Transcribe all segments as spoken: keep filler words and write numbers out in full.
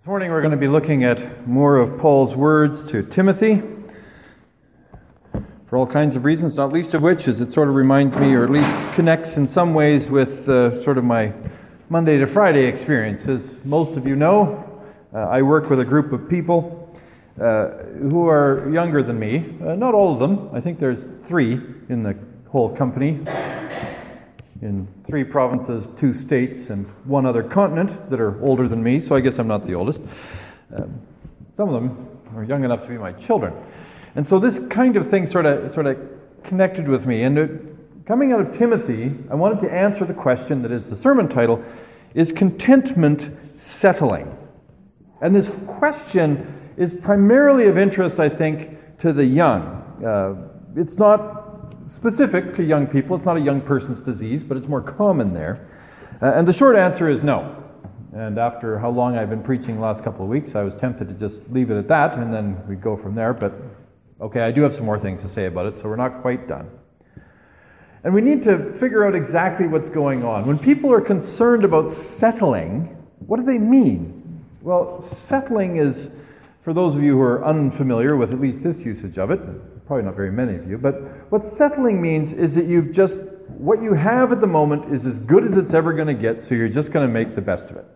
This morning we're going to be looking at more of Paul's words to Timothy for all kinds of reasons, not least of which is it sort of reminds me, or at least connects in some ways with uh, sort of my Monday to Friday experience. As most of you know, uh, I work with a group of people uh, who are younger than me. Uh, not all of them. I think there's three in the whole company, in three provinces, two states, and one other continent that are older than me, so I guess I'm not the oldest. Um, some of them are young enough to be my children. And so this kind of thing sort of sort of connected with me. And it, coming out of Timothy, I wanted to answer the question that is the sermon title, is contentment settling? And this question is primarily of interest, I think, to the young. Uh, it's not specific to young people. It's not a young person's disease, but it's more common there. Uh, and the short answer is no. And after how long I've been preaching the last couple of weeks, I was tempted to just leave it at that, and then we'd go from there. But okay, I do have some more things to say about it, so we're not quite done. And we need to figure out exactly what's going on. When people are concerned about settling, what do they mean? Well, settling is, for those of you who are unfamiliar with at least this usage of it, probably not very many of you, but what settling means is that you've just, what you have at the moment is as good as it's ever going to get, so you're just going to make the best of it.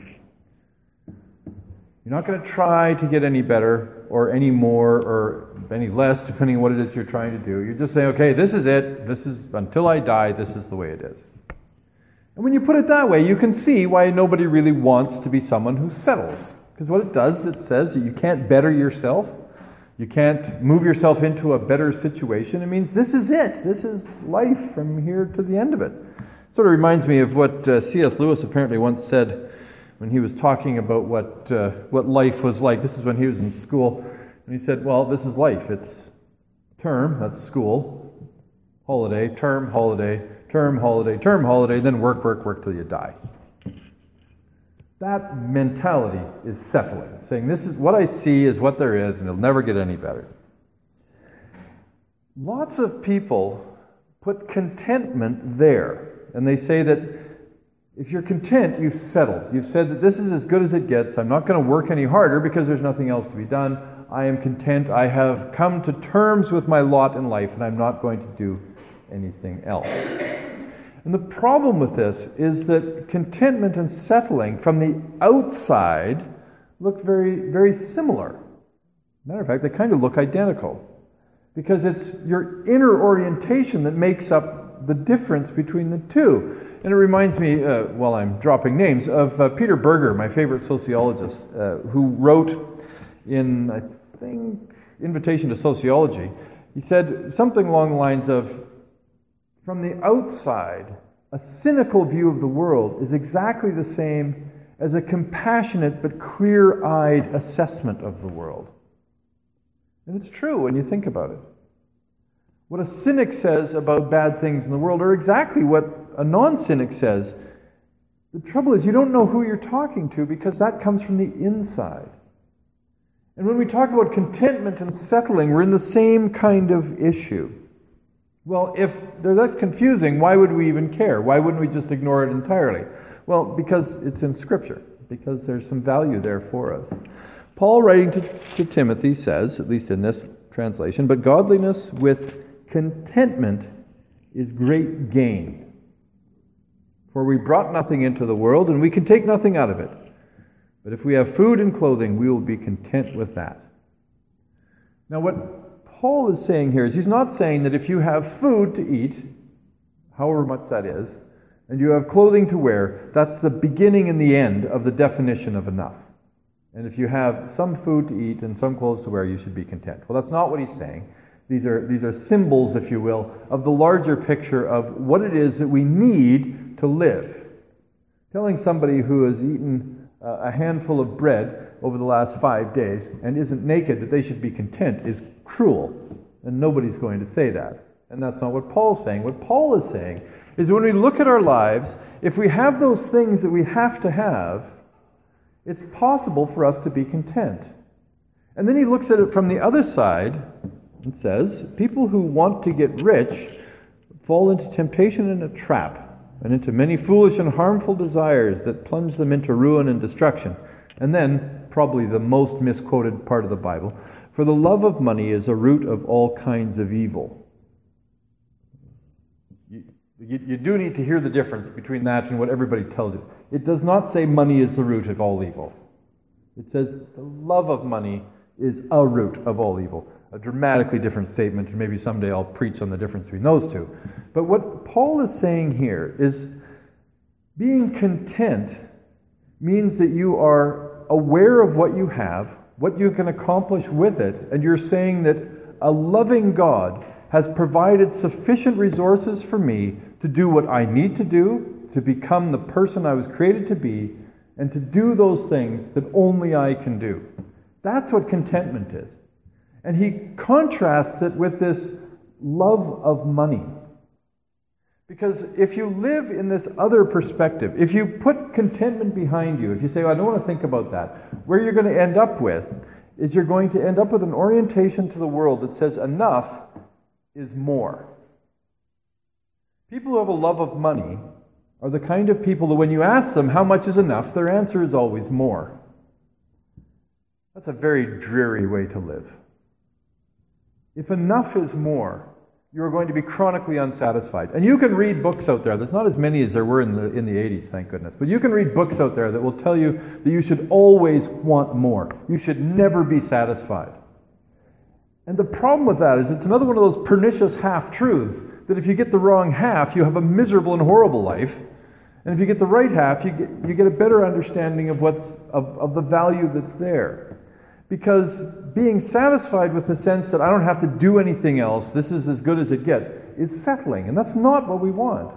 You're not going to try to get any better or any more or any less, depending on what it is you're trying to do. You're just saying, okay, this is it. This is, until I die, this is the way it is. And when you put it that way, you can see why nobody really wants to be someone who settles. Because what it does, it says that you can't better yourself. You can't move yourself into a better situation. It means this is it. This is life from here to the end of it. Sort of reminds me of what uh, C S Lewis apparently once said when he was talking about what uh, what life was like. This is when he was in school. And he said, well, this is life. It's term, that's school, holiday, term, holiday, term, holiday, term, holiday, then work, work, work till you die. That mentality is settling, saying this is what I see is what there is, and it'll never get any better. Lots of people put contentment there, and they say that if you're content, you've settled. You've said that this is as good as it gets. I'm not going to work any harder because there's nothing else to be done. I am content. I have come to terms with my lot in life, and I'm not going to do anything else. And the problem with this is that contentment and settling from the outside look very, very similar. Matter of fact, they kind of look identical. Because it's your inner orientation that makes up the difference between the two. And it reminds me, uh, while I'm dropping names, of uh, Peter Berger, my favorite sociologist, uh, who wrote in, I think, Invitation to Sociology, he said something along the lines of, from the outside, a cynical view of the world is exactly the same as a compassionate but clear-eyed assessment of the world. And it's true when you think about it. What a cynic says about bad things in the world are exactly what a non-cynic says. The trouble is you don't know who you're talking to because that comes from the inside. And when we talk about contentment and settling, we're in the same kind of issue. Well, if that's confusing, why would we even care? Why wouldn't we just ignore it entirely? Well, because it's in Scripture, because there's some value there for us. Paul, writing to, to Timothy, says, at least in this translation, but godliness with contentment is great gain. For we brought nothing into the world, and we can take nothing out of it. But if we have food and clothing, we will be content with that. Now, what Paul is saying here is he's not saying that if you have food to eat, however much that is, and you have clothing to wear, that's the beginning and the end of the definition of enough. And if you have some food to eat and some clothes to wear, you should be content. Well, that's not what he's saying. These are, these are symbols, if you will, of the larger picture of what it is that we need to live. Telling somebody who has eaten uh, a handful of bread over the last five days and isn't naked that they should be content is cruel. And nobody's going to say that. And that's not what Paul's saying. What Paul is saying is when we look at our lives, if we have those things that we have to have, it's possible for us to be content. And then he looks at it from the other side and says, people who want to get rich fall into temptation and a trap, and into many foolish and harmful desires that plunge them into ruin and destruction. And then, probably the most misquoted part of the Bible, for the love of money is a root of all kinds of evil. You, you, you do need to hear the difference between that and what everybody tells you. It does not say money is the root of all evil. It says the love of money is a root of all evil. A dramatically different statement, and maybe someday I'll preach on the difference between those two. But what Paul is saying here is being content means that you are aware of what you have, what you can accomplish with it, and you're saying that a loving God has provided sufficient resources for me to do what I need to do, to become the person I was created to be, and to do those things that only I can do. That's what contentment is. And he contrasts it with this love of money. Because if you live in this other perspective, if you put contentment behind you, if you say, oh, I don't want to think about that, where you're going to end up with is you're going to end up with an orientation to the world that says enough is more. People who have a love of money are the kind of people that when you ask them how much is enough, their answer is always more. That's a very dreary way to live. If enough is more, you're going to be chronically unsatisfied. And you can read books out there. There's not as many as there were in the in the eighties, thank goodness. But you can read books out there that will tell you that you should always want more. You should never be satisfied. And the problem with that is it's another one of those pernicious half-truths, that if you get the wrong half, you have a miserable and horrible life. And if you get the right half, you get, you get a better understanding of what's of, of the value that's there. Because being satisfied with the sense that I don't have to do anything else, this is as good as it gets, is settling. And that's not what we want.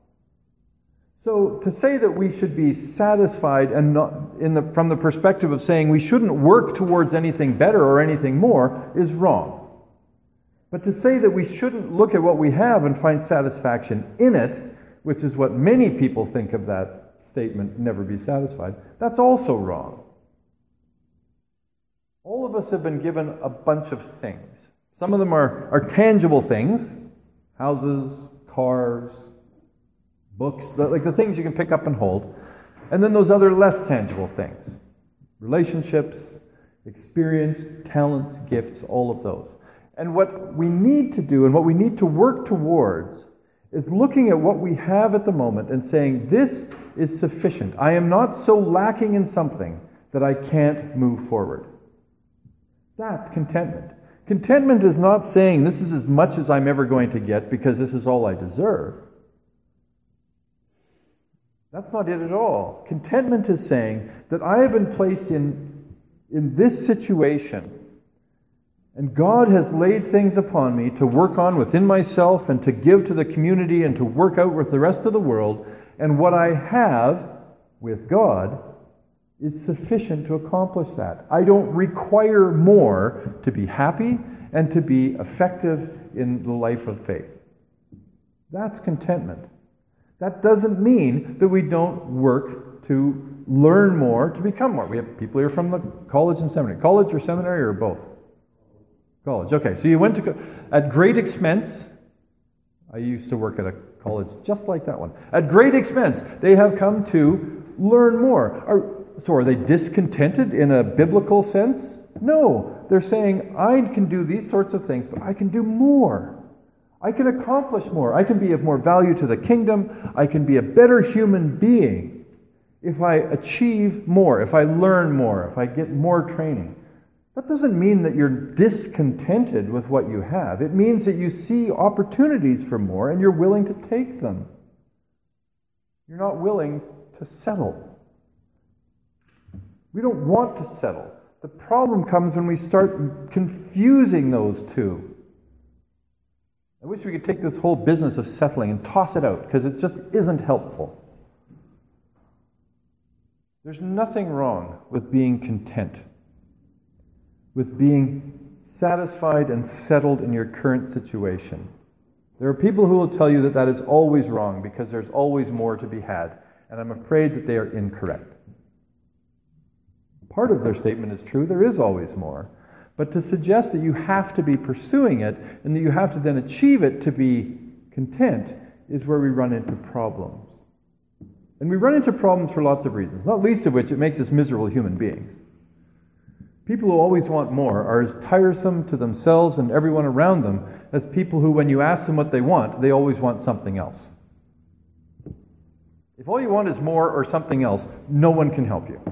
So to say that we should be satisfied and not in the, from the perspective of saying we shouldn't work towards anything better or anything more is wrong. But to say that we shouldn't look at what we have and find satisfaction in it, which is what many people think of that statement, never be satisfied, that's also wrong. All of us have been given a bunch of things. Some of them are, are tangible things, houses, cars, books, the, like the things you can pick up and hold. And then those other less tangible things, relationships, experience, talents, gifts, all of those. And what we need to do and what we need to work towards is looking at what we have at the moment and saying, this is sufficient. I am not so lacking in something that I can't move forward. That's contentment. Contentment is not saying this is as much as I'm ever going to get because this is all I deserve. That's not it at all. Contentment is saying that I have been placed in, in this situation, and God has laid things upon me to work on within myself and to give to the community and to work out with the rest of the world, and what I have with God is sufficient to accomplish that. I don't require more to be happy and to be effective in the life of faith. That's contentment. That doesn't mean that we don't work to learn more, to become more. We have people here from the college and seminary. College or seminary or both? College. Okay, so you went to, co- at great expense. I used to work at a college just like that one. At great expense, they have come to learn more. Are, so are they discontented in a biblical sense? No. They're saying, I can do these sorts of things, but I can do more. I can accomplish more. I can be of more value to the kingdom. I can be a better human being if I achieve more, if I learn more, if I get more training. That doesn't mean that you're discontented with what you have. It means that you see opportunities for more and you're willing to take them. You're not willing to settle. We don't want to settle. The problem comes when we start confusing those two. I wish we could take this whole business of settling and toss it out, because it just isn't helpful. There's nothing wrong with being content, with being satisfied and settled in your current situation. There are people who will tell you that that is always wrong because there's always more to be had, and I'm afraid that they are incorrect. Part of their statement is true, there is always more. But to suggest that you have to be pursuing it and that you have to then achieve it to be content is where we run into problems. And we run into problems for lots of reasons, not least of which it makes us miserable human beings. People who always want more are as tiresome to themselves and everyone around them as people who, when you ask them what they want, they always want something else. If all you want is more or something else, no one can help you.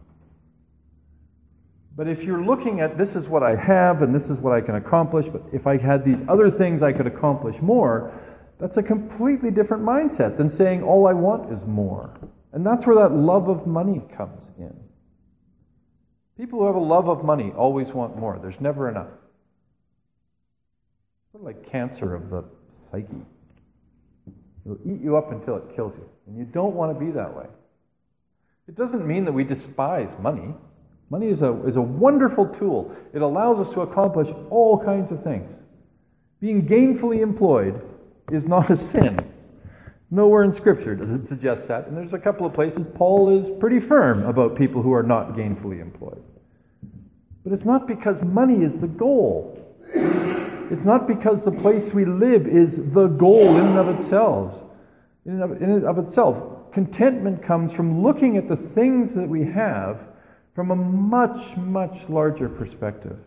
But if you're looking at, this is what I have and this is what I can accomplish, but if I had these other things I could accomplish more, that's a completely different mindset than saying all I want is more. And that's where that love of money comes in. People who have a love of money always want more. There's never enough. Sort of like cancer of the psyche. It'll eat you up until it kills you. And you don't want to be that way. It doesn't mean that we despise money. Money is a, is a wonderful tool. It allows us to accomplish all kinds of things. Being gainfully employed is not a sin. Nowhere in Scripture does it suggest that. And there's a couple of places Paul is pretty firm about people who are not gainfully employed. But it's not because money is the goal. It's not because the place we live is the goal in and of itself. In and of, in and of itself. Contentment comes from looking at the things that we have from a much, much larger perspective.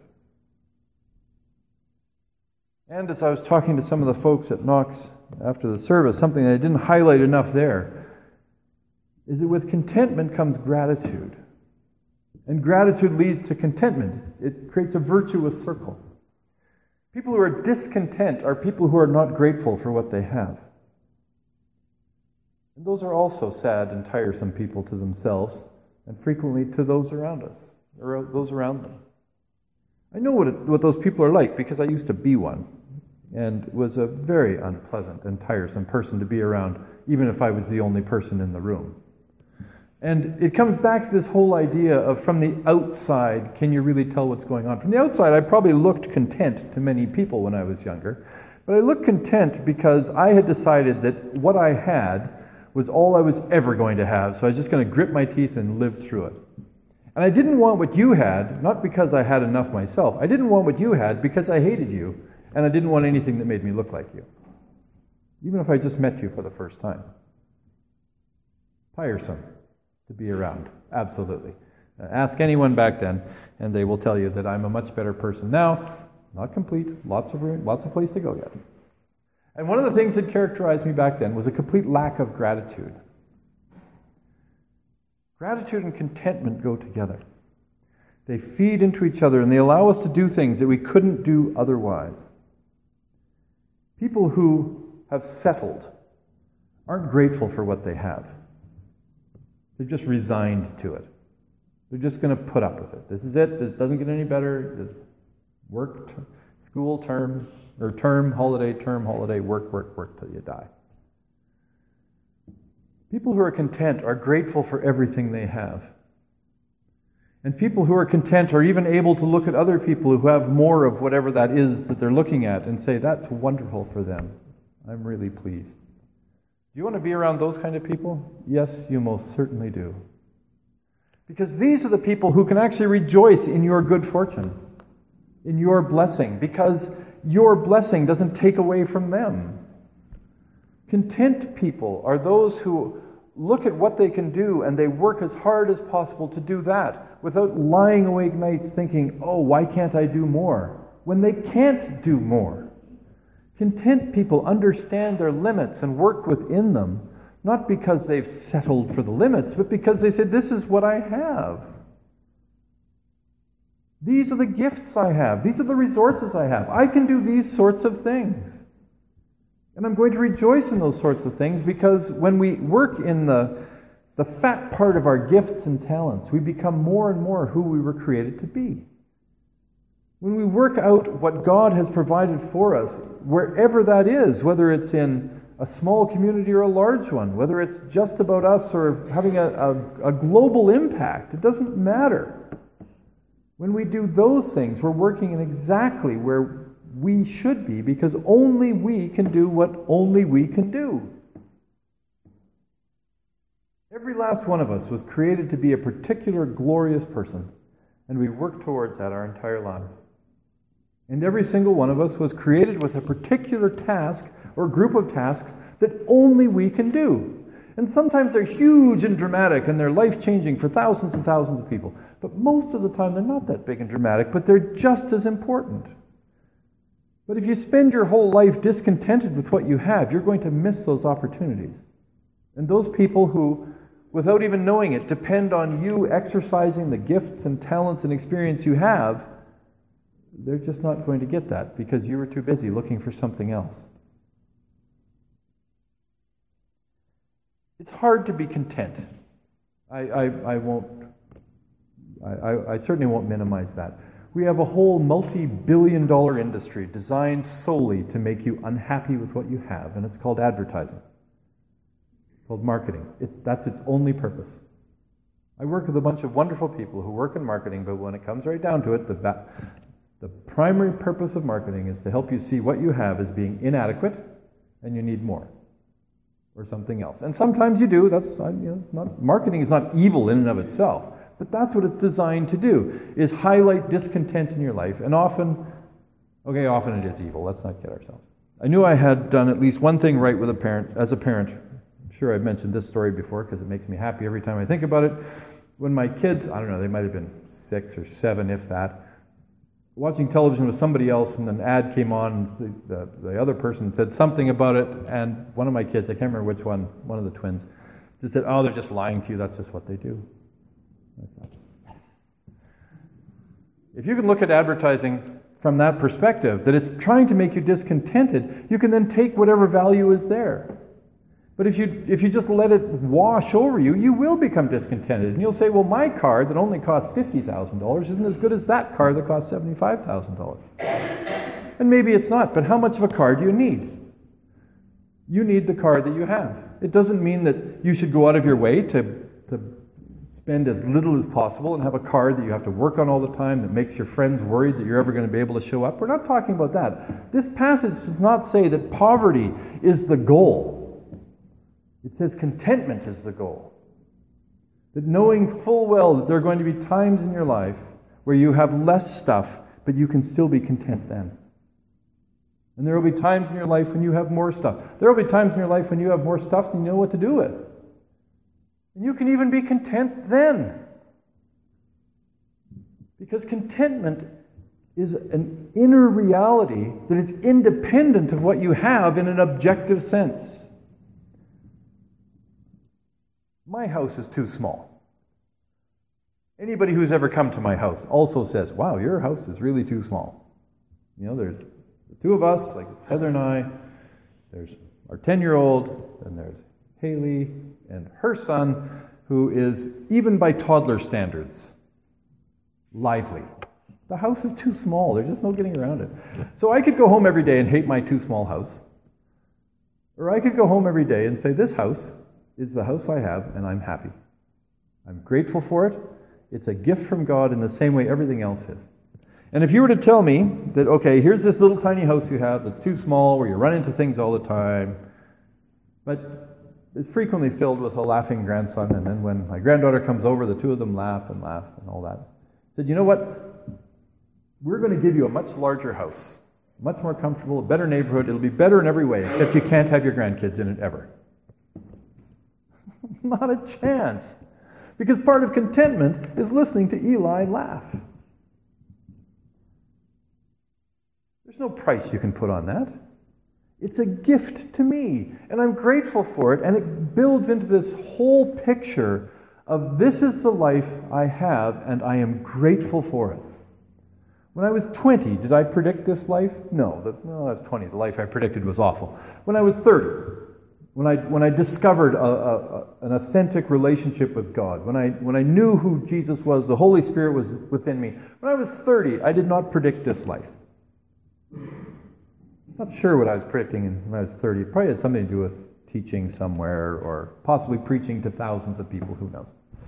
And as I was talking to some of the folks at Knox after the service, something that I didn't highlight enough there is that with contentment comes gratitude. And gratitude leads to contentment. It creates a virtuous circle. People who are discontent are people who are not grateful for what they have. And those are also sad and tiresome people to themselves, and frequently to those around us, or those around them. I know what, it, what those people are like because I used to be one, and was a very unpleasant and tiresome person to be around, even if I was the only person in the room. And it comes back to this whole idea of from the outside, can you really tell what's going on? From the outside, I probably looked content to many people when I was younger, but I looked content because I had decided that what I had was all I was ever going to have, so I was just going to grit my teeth and live through it. And I didn't want what you had, not because I had enough myself. I didn't want what you had because I hated you, and I didn't want anything that made me look like you. Even if I just met you for the first time. Tiresome to be around, absolutely. Uh, ask anyone back then, and they will tell you that I'm a much better person now. Not complete, lots of room, lots of place to go yet. And one of the things that characterized me back then was a complete lack of gratitude. Gratitude and contentment go together. They feed into each other and they allow us to do things that we couldn't do otherwise. People who have settled aren't grateful for what they have. They're just resigned to it. They're just going to put up with it. This is it. It doesn't get any better. Just work, t- school, term, or term, holiday, term, holiday, work, work, work till you die. People who are content are grateful for everything they have. And people who are content are even able to look at other people who have more of whatever that is that they're looking at and say, that's wonderful for them. I'm really pleased. Do you want to be around those kind of people? Yes, you most certainly do. Because these are the people who can actually rejoice in your good fortune, in your blessing, because your blessing doesn't take away from them. Content people are those who look at what they can do and they work as hard as possible to do that without lying awake nights thinking, oh, why can't I do more? When they can't do more. Content people understand their limits and work within them, not because they've settled for the limits, but because they said, this is what I have. These are the gifts I have. These are the resources I have. I can do these sorts of things. And I'm going to rejoice in those sorts of things because when we work in the, the fat part of our gifts and talents, we become more and more who we were created to be. When we work out what God has provided for us, wherever that is, whether it's in a small community or a large one, whether it's just about us or having a, a, a global impact, it doesn't matter. When we do those things, we're working in exactly where we should be, because only we can do what only we can do. Every last one of us was created to be a particular glorious person, and we work towards that our entire lives. And every single one of us was created with a particular task or group of tasks that only we can do. And sometimes they're huge and dramatic and they're life-changing for thousands and thousands of people. But most of the time they're not that big and dramatic, but they're just as important. But if you spend your whole life discontented with what you have, you're going to miss those opportunities. And those people who, without even knowing it, depend on you exercising the gifts and talents and experience you have, they're just not going to get that because you were too busy looking for something else. It's hard to be content. I, I, I won't, I, I, I certainly won't minimize that. We have a whole multi-billion dollar industry designed solely to make you unhappy with what you have, and it's called advertising. It's called marketing. It, that's its only purpose. I work with a bunch of wonderful people who work in marketing, but when it comes right down to it, the, the primary purpose of marketing is to help you see what you have as being inadequate and you need more. Or something else. And sometimes you do. That's, you know, not, marketing is not evil in and of itself, but that's what it's designed to do, is highlight discontent in your life. And often, okay, often it is evil. Let's not kid ourselves. I knew I had done at least one thing right with a parent, as a parent. I'm sure I've mentioned this story before because it makes me happy every time I think about it. When my kids, I don't know, they might have been six or seven, if that, watching television with somebody else, and an ad came on, and the, the, the other person said something about it, and one of my kids, I can't remember which one, one of the twins, just said, oh, they're just lying to you, that's just what they do. I thought, yes. If you can look at advertising from that perspective, that it's trying to make you discontented, you can then take whatever value is there. But if you if you just let it wash over you, you will become discontented. And you'll say, well, my car that only costs fifty thousand dollars isn't as good as that car that costs seventy-five thousand dollars. And maybe it's not, but how much of a car do you need? You need the car that you have. It doesn't mean that you should go out of your way to, to spend as little as possible and have a car that you have to work on all the time that makes your friends worried that you're ever going to be able to show up. We're not talking about that. This passage does not say that poverty is the goal. It says contentment is the goal. That knowing full well that there are going to be times in your life where you have less stuff, but you can still be content then. And there will be times in your life when you have more stuff. There will be times in your life when you have more stuff than you know what to do with. And you can even be content then. Because contentment is an inner reality that is independent of what you have in an objective sense. My house is too small. Anybody who's ever come to my house also says, wow, your house is really too small. You know, there's the two of us, like Heather and I, there's our ten-year-old, and there's Haley and her son, who is, even by toddler standards, lively. The house is too small. There's just no getting around it. So I could go home every day and hate my too small house. Or I could go home every day and say, this house is the house I have, and I'm happy. I'm grateful for it. It's a gift from God in the same way everything else is. And if you were to tell me that, okay, here's this little tiny house you have that's too small, where you run into things all the time, but it's frequently filled with a laughing grandson, and then when my granddaughter comes over, the two of them laugh and laugh and all that. I said, you know what? We're going to give you a much larger house, much more comfortable, a better neighborhood. It'll be better in every way, except you can't have your grandkids in it ever. Not a chance. Because part of contentment is listening to Eli laugh. There's no price you can put on that. It's a gift to me, and I'm grateful for it, and it builds into this whole picture of this is the life I have, and I am grateful for it. When I was twenty, did I predict this life? No, the, well, I was twenty. The life I predicted was awful. When I was thirty, When I when I discovered a, a, a, an authentic relationship with God, when I when I knew who Jesus was, the Holy Spirit was within me. When I was thirty, I did not predict this life. Not sure what I was predicting when I was thirty. It probably had something to do with teaching somewhere or possibly preaching to thousands of people, who knows.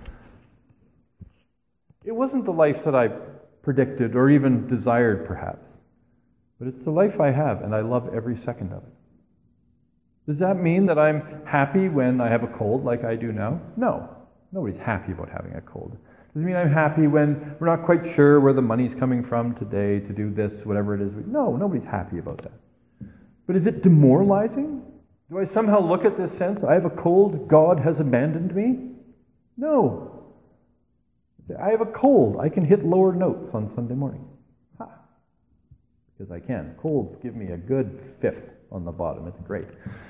It wasn't the life that I predicted or even desired, perhaps. But it's the life I have, and I love every second of it. Does that mean that I'm happy when I have a cold like I do now? No. Nobody's happy about having a cold. Does it mean I'm happy when we're not quite sure where the money's coming from today to do this, whatever it is? No, nobody's happy about that. But is it demoralizing Do I somehow look at this sense, I have a cold, God has abandoned me? No. I have a cold, I can hit lower notes on Sunday morning. Ha! Because I can. Colds give me a good fifth on the bottom. It's great.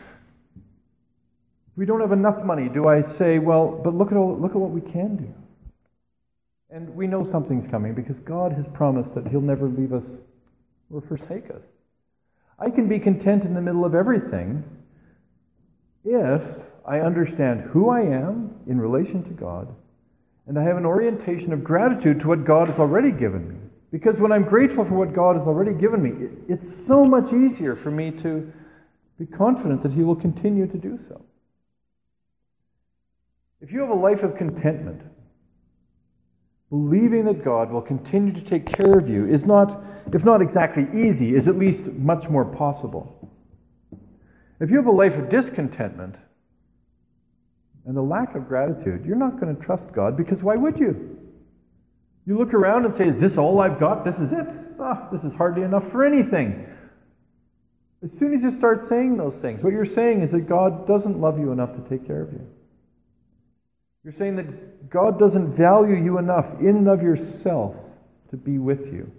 If we don't have enough money, do I say, well, but look at all, look at what we can do? And we know something's coming because God has promised that He'll never leave us or forsake us. I can be content in the middle of everything if I understand who I am in relation to God, and I have an orientation of gratitude to what God has already given me. Because when I'm grateful for what God has already given me, it's so much easier for me to be confident that He will continue to do so. If you have a life of contentment, believing that God will continue to take care of you is not, if not exactly easy, is at least much more possible. If you have a life of discontentment and a lack of gratitude, you're not going to trust God, because why would you? You look around and say, is this all I've got? This is it? Ah, this is hardly enough for anything. As soon as you start saying those things, what you're saying is that God doesn't love you enough to take care of you. You're saying that God doesn't value you enough in and of yourself to be with you.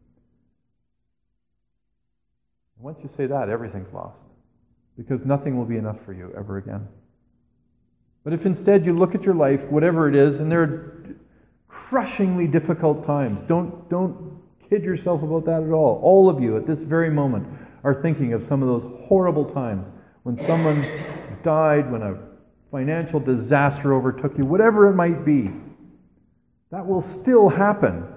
Once you say that, everything's lost, because nothing will be enough for you ever again. But if instead you look at your life, whatever it is, and there are crushingly difficult times, don't, don't kid yourself about that at all. All of you at this very moment are thinking of some of those horrible times when someone died, when a financial disaster overtook you, whatever it might be. That will still happen.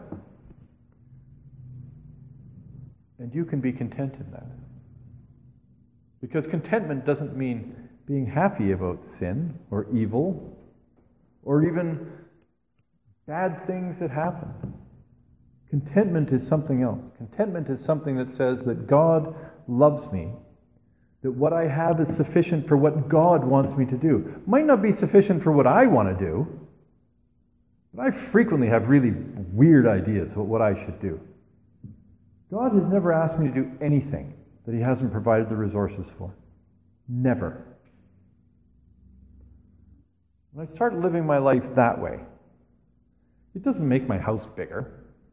And you can be content in that. Because contentment doesn't mean being happy about sin or evil or even bad things that happen. Contentment is something else. Contentment is something that says that God loves me, that what I have is sufficient for what God wants me to do. Might not be sufficient for what I want to do, but I frequently have really weird ideas about what I should do. God has never asked me to do anything that He hasn't provided the resources for. Never. When I start living my life that way, it doesn't make my house bigger,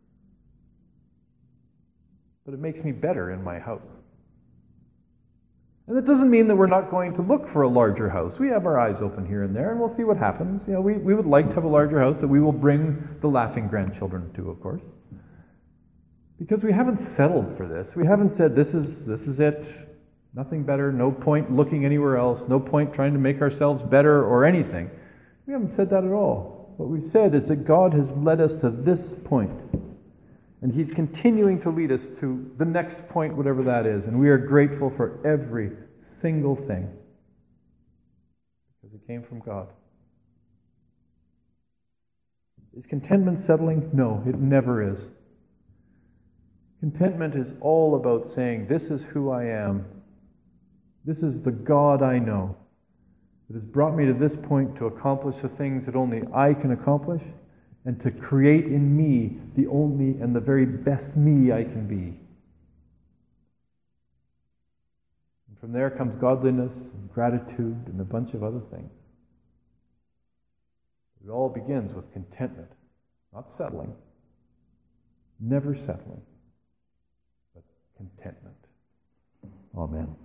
but it makes me better in my house. And that doesn't mean that we're not going to look for a larger house. We have our eyes open here and there, and we'll see what happens. You know, we, we would like to have a larger house that we will bring the laughing grandchildren to, of course. Because we haven't settled for this. We haven't said, this is, this is it, nothing better, no point looking anywhere else, no point trying to make ourselves better or anything. We haven't said that at all. What we've said is that God has led us to this point. And He's continuing to lead us to the next point, whatever that is. And we are grateful for every single thing, because it came from God. Is contentment settling? No, it never is. Contentment is all about saying, this is who I am. This is the God I know that has brought me to this point to accomplish the things that only I can accomplish, and to create in me the only and the very best me I can be. And from there comes godliness and gratitude and a bunch of other things. It all begins with contentment, not settling, never settling, but contentment. Amen.